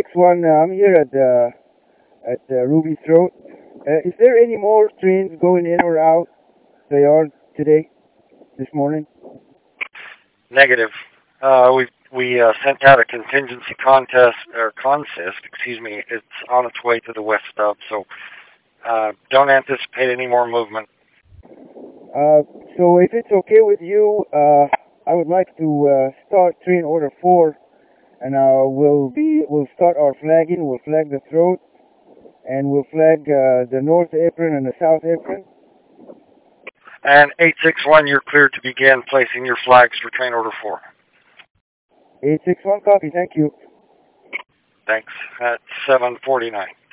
861, I'm here at Ruby Throat. Is there any more trains going in or out the yard today, this morning? Negative. We sent out a contingency consist. Excuse me. It's on its way to the west stub, so don't anticipate any more movement. So if it's okay with you, I would like to start train order 4, and we'll start our flagging. We'll flag the throat, and we'll flag the north apron and the south apron. And 861, you're cleared to begin placing your flags for train order 4. 861, copy. Thank you. Thanks. At 7:49.